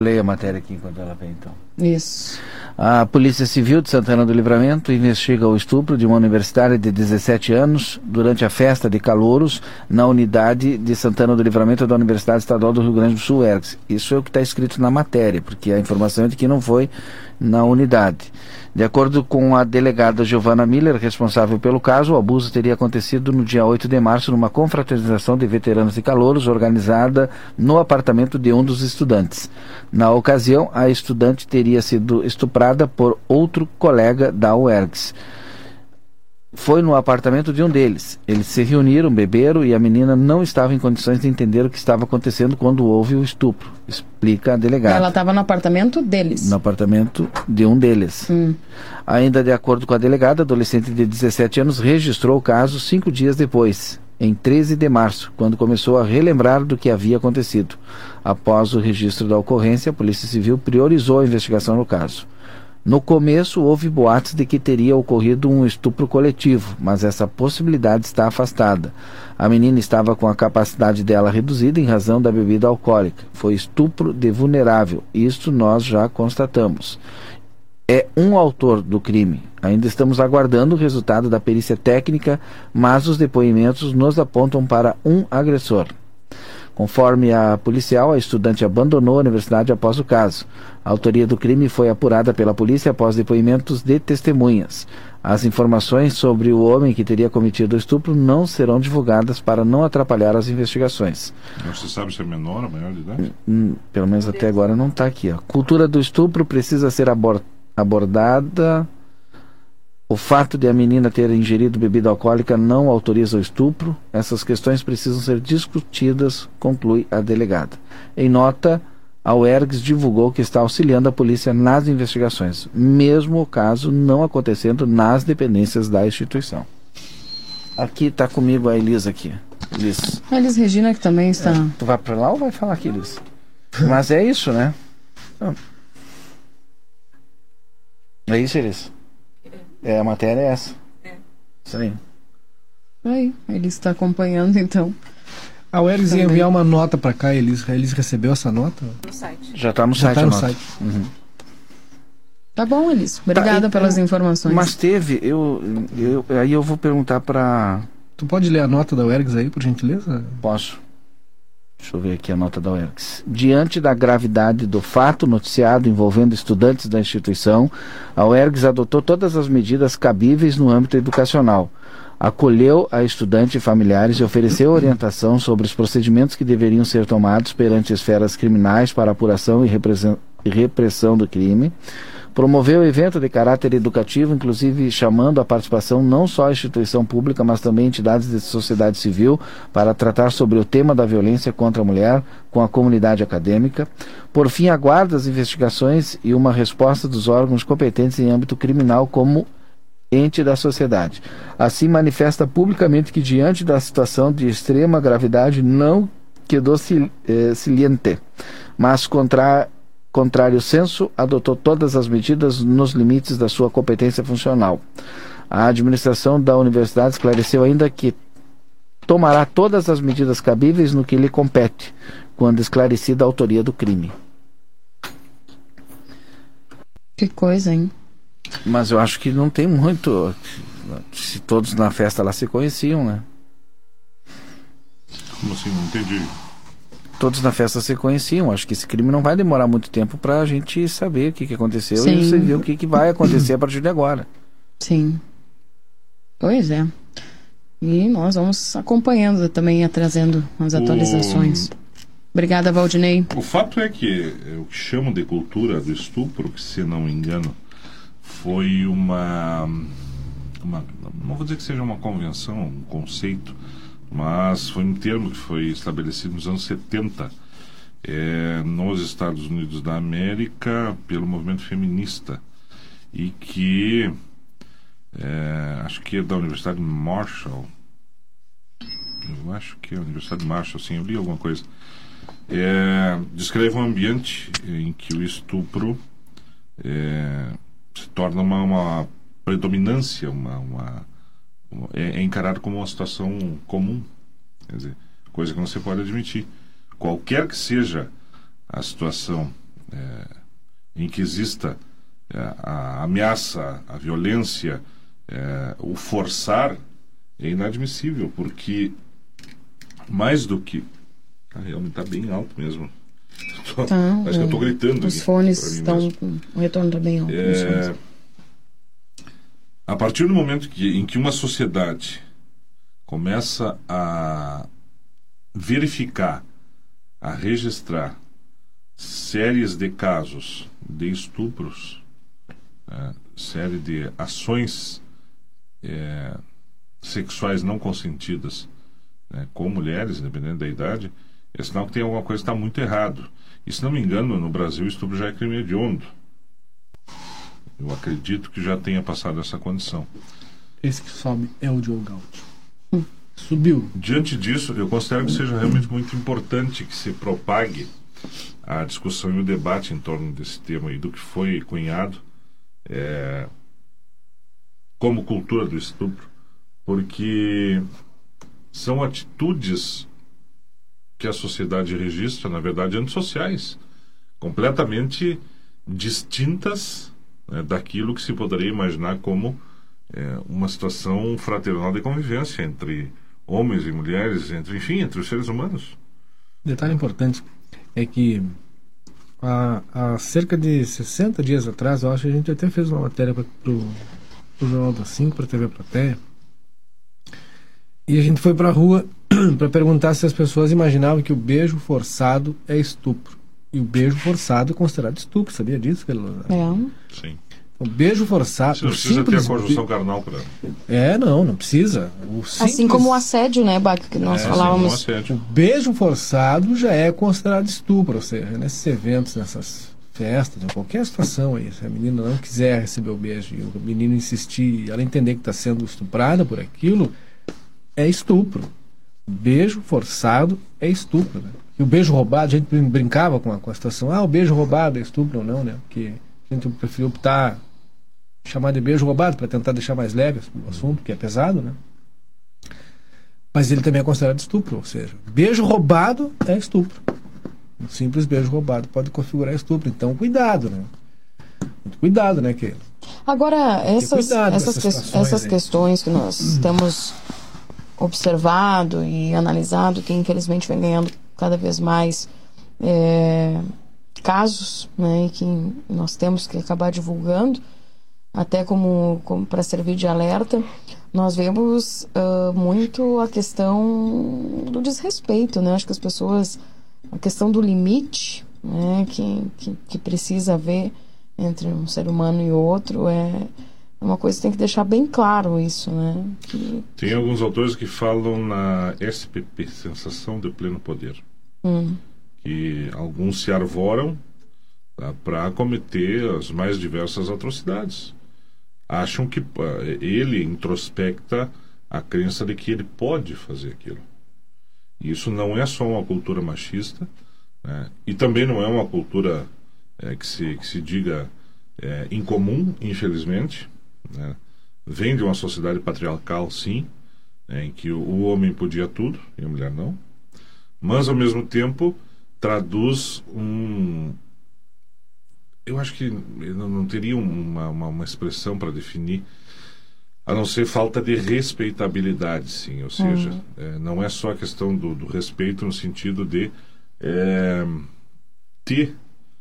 Leia a matéria aqui enquanto ela vem, então. Isso. A Polícia Civil de Santana do Livramento investiga o estupro de uma universitária de 17 anos durante a festa de calouros na unidade de Santana do Livramento da Universidade Estadual do Rio Grande do Sul, UERGS. Isso é o que está escrito na matéria, porque a informação é de que não foi na unidade. De acordo com a delegada Giovana Miller, responsável pelo caso, o abuso teria acontecido no dia 8 de março numa confraternização de veteranos e calouros organizada no apartamento de um dos estudantes. Na ocasião, a estudante teria sido estuprada por outro colega da UERGS. Foi no apartamento de um deles. Eles se reuniram, beberam e a menina não estava em condições de entender o que estava acontecendo quando houve o estupro, explica a delegada. Ela estava no apartamento deles? No apartamento de um deles. Ainda de acordo com a delegada, a adolescente de 17 anos registrou o caso 5 dias depois, em 13 de março, quando começou a relembrar do que havia acontecido. Após o registro da ocorrência, a Polícia Civil priorizou a investigação no caso. No começo, houve boatos de que teria ocorrido um estupro coletivo, mas essa possibilidade está afastada. A menina estava com a capacidade dela reduzida em razão da bebida alcoólica. Foi estupro de vulnerável. Isto nós já constatamos. É um autor do crime. Ainda estamos aguardando o resultado da perícia técnica, mas os depoimentos nos apontam para um agressor. Conforme a policial, a estudante abandonou a universidade após o caso. A autoria do crime foi apurada pela polícia após depoimentos de testemunhas. As informações sobre o homem que teria cometido o estupro não serão divulgadas para não atrapalhar as investigações. Você sabe se é menor ou maior de idade? Pelo menos até agora não está aqui. A cultura do estupro precisa ser abordada. O fato de a menina ter ingerido bebida alcoólica não autoriza o estupro. Essas questões precisam ser discutidas, conclui a delegada. Em nota, a UERGS divulgou que está auxiliando a polícia nas investigações, mesmo o caso não acontecendo nas dependências da instituição. Aqui está comigo a Elisa aqui. Elis. A Elis Regina, que também está... Tu vai para lá ou vai falar aqui, Elis? Mas é isso, né? É isso, Elis? A matéria é essa. Isso aí. Aí, ele está acompanhando, então. A UERGS ia enviar uma nota para cá, Elis recebeu essa nota? No site. Já está no Já site. está no site. Uhum. Tá bom, Elis. Obrigada pelas informações. Mas teve, aí eu vou perguntar para... Tu pode ler a nota da UERGS aí, por gentileza? Posso. Deixa eu ver aqui a nota da UERGS. Diante da gravidade do fato noticiado envolvendo estudantes da instituição, a UERGS adotou todas as medidas cabíveis no âmbito educacional. Acolheu a estudante e familiares e ofereceu orientação sobre os procedimentos que deveriam ser tomados perante esferas criminais para apuração e repressão do crime. Promoveu evento de caráter educativo, inclusive chamando a participação não só a instituição pública, mas também entidades de sociedade civil para tratar sobre o tema da violência contra a mulher com a comunidade acadêmica. Por fim, aguarda as investigações e uma resposta dos órgãos competentes em âmbito criminal como ente da sociedade. Assim, manifesta publicamente que, diante da situação de extrema gravidade, não quedou silente, mas contrário senso, adotou todas as medidas nos limites da sua competência funcional. A administração da universidade esclareceu ainda que tomará todas as medidas cabíveis no que lhe compete, quando esclarecida a autoria do crime. Que coisa, hein? Mas eu acho que não tem muito... Se todos na festa lá se conheciam, né? Como assim? Não entendi. Todos na festa se conheciam. Acho que esse crime não vai demorar muito tempo pra gente saber o que aconteceu. Sim. E você ver o que vai acontecer a partir de agora. Sim. Pois é. E nós vamos acompanhando também, trazendo as atualizações. Obrigada, Valdinei. O fato é que o que chamam de cultura do estupro, que se não me engano, foi uma não vou dizer que seja uma convenção, um conceito, mas foi um termo que foi estabelecido nos anos 70 nos Estados Unidos da América pelo movimento feminista e que acho que é da Universidade de Marshall. Eu acho que é a Universidade de Marshall, sim, eu li alguma coisa. Descreve um ambiente em que o estupro se torna uma predominância, é encarado como uma situação comum, quer dizer, coisa que não se pode admitir. Qualquer que seja a situação em que exista a ameaça, a violência, o forçar, é inadmissível, porque mais do que... realmente está bem alto mesmo. Acho que eu estou gritando. Os fones estão... O retorno está bem alto. A partir do momento em que uma sociedade começa a verificar, a registrar séries de casos de estupros, série de ações sexuais não consentidas, com mulheres, independente da idade, é sinal que tem alguma coisa que está muito errado. E se não me engano, no Brasil, o estupro já é crime hediondo. Eu acredito que já tenha passado essa condição. Esse que sobe é o Diogo Gaúcho. Subiu. Diante disso, eu considero que seja realmente muito importante que se propague a discussão e o debate em torno desse tema e do que foi cunhado como cultura do estupro, porque são atitudes que a sociedade registra, na verdade, antissociais, completamente distintas, daquilo que se poderia imaginar como uma situação fraternal de convivência entre homens e mulheres, entre os seres humanos. Detalhe importante é que há cerca de 60 dias atrás, eu acho que a gente até fez uma matéria para o Jornal das 5, para a TV Plateia, e a gente foi para a rua para perguntar se as pessoas imaginavam que o beijo forçado é estupro. E o beijo forçado é considerado estupro, sabia disso? Sim. O beijo forçado... Você não precisa ter a conjunção carnal para... não precisa. Assim como o assédio, né, Bac, que nós falávamos. O beijo forçado já é considerado estupro, ou seja, nesses eventos, nessas festas, em qualquer situação aí, se a menina não quiser receber o beijo e o menino insistir, ela entender que está sendo estuprada por aquilo, é estupro. Beijo forçado é estupro, né? E o beijo roubado, a gente brincava com a situação, o beijo roubado é estupro ou não, né? Porque a gente preferiu optar chamar de beijo roubado para tentar deixar mais leve o assunto, que é pesado, né? Mas ele também é considerado estupro, ou seja, beijo roubado é estupro. Um simples beijo roubado pode configurar estupro, então cuidado, né? Muito cuidado, né, Keila? Agora, essas questões que nós temos observado e analisado, que infelizmente vem ganhando cada vez mais casos, né, e que nós temos que acabar divulgando, até como para servir de alerta, nós vemos muito a questão do desrespeito, né? Acho que as pessoas, a questão do limite, né, que precisa haver entre um ser humano e outro, é uma coisa que tem que deixar bem claro isso, né? Tem alguns autores que falam na SPP, sensação de pleno poder, que alguns se arvoram para cometer as mais diversas atrocidades. Acham que ele introspecta a crença de que ele pode fazer aquilo. E isso não é só uma cultura machista, né? E também não é uma cultura que se diga incomum, infelizmente, né? Vem de uma sociedade patriarcal, sim, em que o homem podia tudo e a mulher não, mas ao mesmo tempo traduz eu acho que não teria uma expressão para definir, a não ser falta de respeitabilidade, sim. Ou seja, não é só a questão do respeito no sentido de ter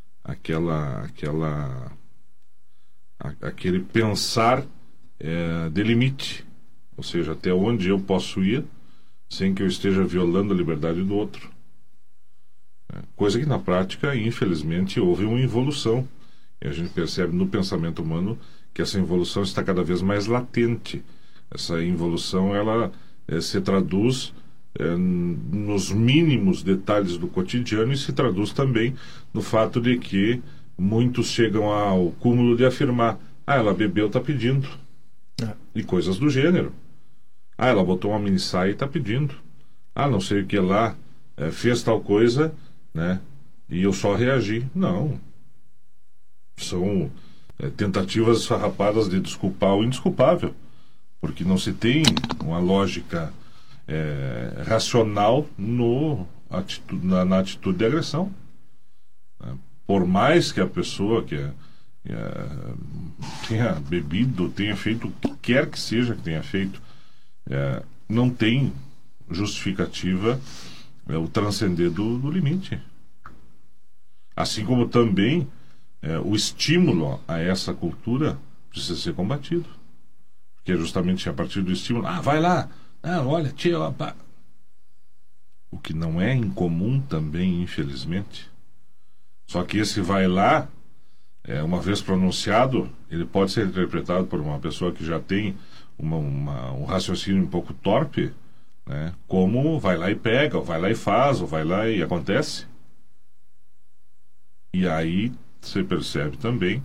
aquele pensar de limite, ou seja, até onde eu posso ir sem que eu esteja violando a liberdade do outro. Coisa que na prática, infelizmente, houve uma evolução. E a gente percebe no pensamento humano que essa evolução está cada vez mais latente. Essa evolução, ela se traduz nos mínimos detalhes do cotidiano e se traduz também no fato de que muitos chegam ao cúmulo de afirmar: ela bebeu, está pedindo. E coisas do gênero. Ela botou uma mini saia e está pedindo. Não sei o que lá, fez tal coisa, né? E eu só reagi. Não. São tentativas esfarrapadas de desculpar o indesculpável, porque não se tem uma lógica racional na atitude de agressão. por mais que a pessoa tenha bebido, tenha feito o que quer que seja que tenha feito, não tem justificativa o transcender do limite. Assim como também o estímulo a essa cultura precisa ser combatido. Porque é justamente a partir do estímulo, vai lá, olha, tia, opa. O que não é incomum também, infelizmente. Só que esse vai lá, uma vez pronunciado, ele pode ser interpretado por uma pessoa que já tem um raciocínio um pouco torpe, né, como vai lá e pega, ou vai lá e faz, ou vai lá e acontece. E aí você percebe também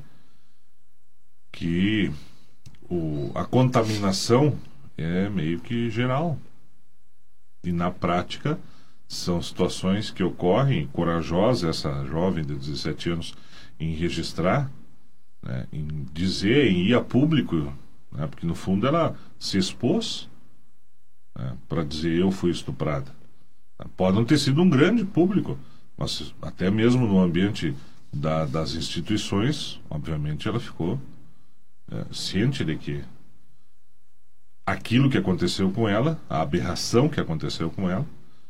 que a contaminação é meio que geral. E na prática são situações que ocorrem, corajosa essa jovem de 17 anos em registrar, né, em dizer, em ir a público, né, porque no fundo ela se expôs, né, para dizer eu fui estuprada. Pode não ter sido um grande público, mas até mesmo no ambiente das instituições, obviamente ela ficou ciente de que aquilo que aconteceu com ela, a aberração que aconteceu com ela,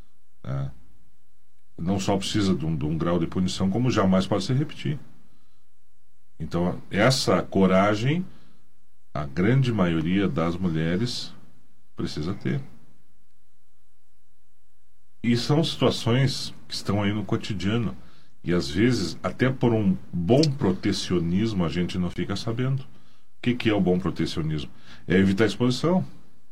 não só precisa de um grau de punição, como jamais pode se repetir. Então, essa coragem, a grande maioria das mulheres precisa ter. E são situações que estão aí no cotidiano. E às vezes, até por um bom protecionismo, a gente não fica sabendo. O que é o bom protecionismo? É evitar a exposição.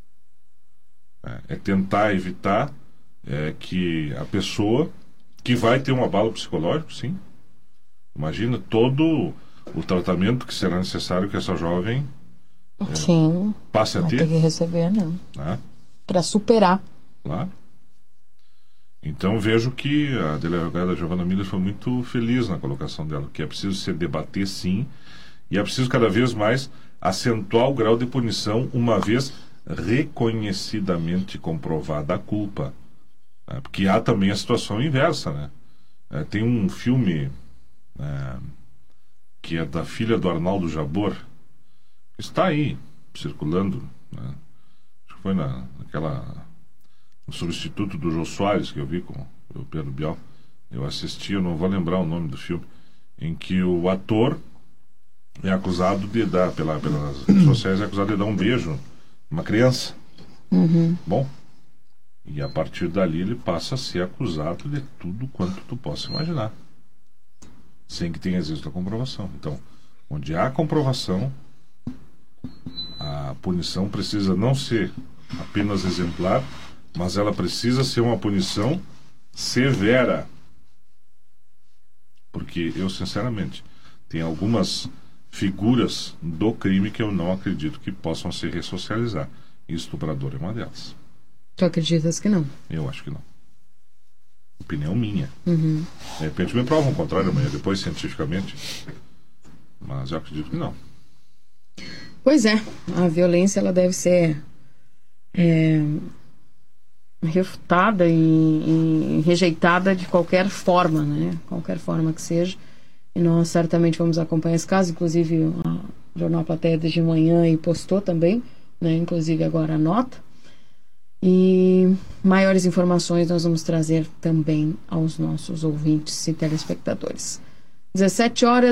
É tentar evitar que a pessoa, que vai ter um abalo psicológico, sim. Imagina todo o tratamento que será necessário que essa jovem sim, passe a ter. Vai ter que receber, não. Para superar. Claro. Então vejo que a delegada Giovana Miller foi muito feliz na colocação dela, que é preciso se debater, sim, e é preciso cada vez mais acentuar o grau de punição, uma vez reconhecidamente comprovada a culpa. Porque há também a situação inversa, né? Tem um filme que é da filha do Arnaldo Jabor, que está aí, circulando, né? Acho que foi no substituto do Jô Soares, que eu vi com o Pedro Bial. Eu assisti, eu não vou lembrar o nome do filme, em que o ator é acusado de dar, pelas redes sociais, é acusado de dar um beijo a uma criança. Uhum. Bom, e a partir dali ele passa a ser acusado de tudo quanto tu possa imaginar, sem que tenha existido a comprovação. Então, onde há comprovação, a punição precisa não ser apenas exemplar, mas ela precisa ser uma punição severa. Porque eu, sinceramente, tem algumas figuras do crime que eu não acredito que possam se ressocializar. E estuprador é uma delas. Tu acreditas que não? Eu acho que não. Opinião minha. Uhum. De repente me provam o contrário amanhã, depois cientificamente. Mas eu acredito que não. Pois é, a violência ela deve ser refutada e rejeitada de qualquer forma, né? Qualquer forma que seja. E nós certamente vamos acompanhar esse caso. Inclusive o Jornal Plateia de manhã e postou também, né? Inclusive agora a nota. E maiores informações nós vamos trazer também aos nossos ouvintes e telespectadores. 17 horas.